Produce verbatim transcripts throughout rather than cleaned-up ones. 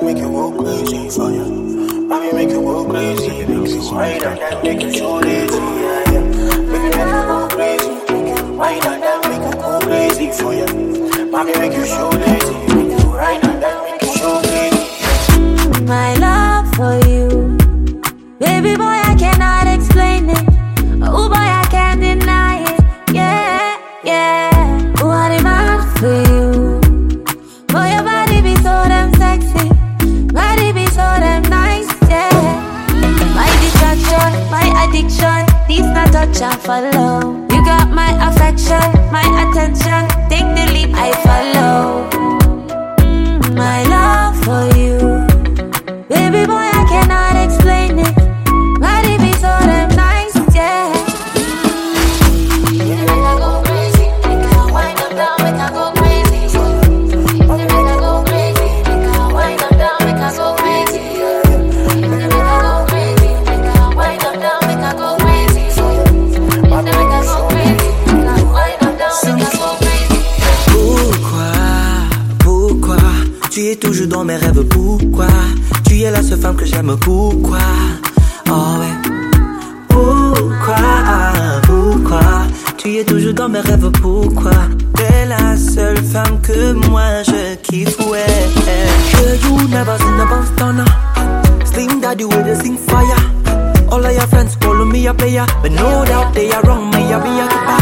make you go crazy for you. Mommy make you go crazy, make you wine and then make you show lazy. Yeah, yeah. Baby make you go crazy, wine and then make you go crazy for you. Mommy make you show lazy, make you wine and then make you show crazy. My love for you, baby boy, I cannot explain it. Oh boy, I can't deny it. Yeah, yeah. What am I for you? Boy, your body be so damn sexy, body be so damn nice. Yeah. My distraction, my addiction, these not touch and follow. You got my affection, my attention. Take the leap, I follow. My love for you, baby boy, I cannot explain it. Body be so damn nice, yeah. Make I go crazy, make I wind up down, make I go crazy. Make I go crazy, make I wind up down, make I go crazy. Make I go crazy, make I wind up down, make I go crazy. Make I go crazy, make I wind up down, make I go crazy. Pourquoi, pourquoi tu es toujours dans mes rêves, pourquoi tu es la seule femme que j'aime, pourquoi? Oh ouais. Pourquoi, pourquoi tu es toujours dans mes rêves, pourquoi? T'es la seule femme que moi je kiffe, ouais. Girl, you never seen a bounce downer. Sling daddy with a sing fire. All of your friends call me a player, but no doubt they are wrong, me a be a keeper.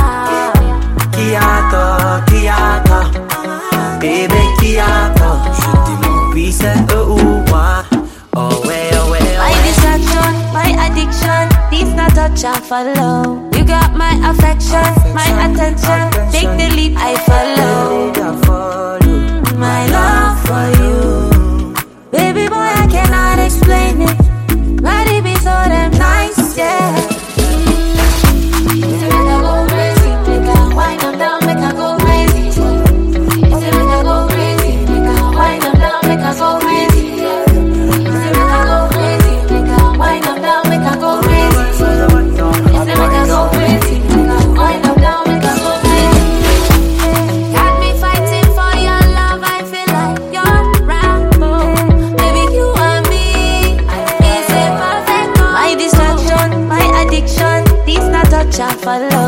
Kiato, Kiato, baby Kiato. Je t'aime, oui c'est eux ou moi. Oh ouais, oh ouais, oh ouais. My distraction, my addiction, these not touch and follow. You got my affection, my attention. Take the leap, I follow. My love for you, baby boy, I cannot explain it. Body be so damn nice, yeah. Make I go crazy, make I wind up down, make I go crazy. Make I go crazy, make I wind up down, make I go crazy. Make I go crazy, make I wind up down, make I go crazy. Make I go crazy, make I wind up down, make I go crazy. Got me fighting for your love, I feel like you're Rambo. Baby, you and me, it's a perfect. My distraction, my addiction, these not touch and follow.